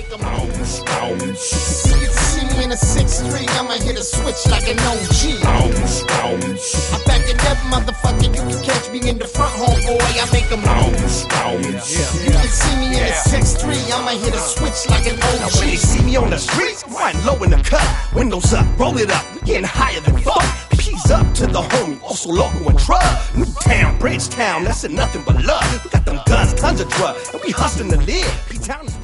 make them bounce, bounce. You can see me in a 6'3", I'ma hit a switch like an OG. Bounce, bounce. I back it up, motherfucker, you can catch me in the front, homeboy, I make them bounce, bounce. You can see me in a 6'3", I'ma hit a switch like an OG. Now when they see me on the streets, I'm riding low in the cut. Windows up, roll it up, we getting higher than fuck. Peace up to the homie, also local and drug. Newtown, Bridgetown, that's nothing but love. We got them guns, tons of drugs, and we hustling to live. P-Town is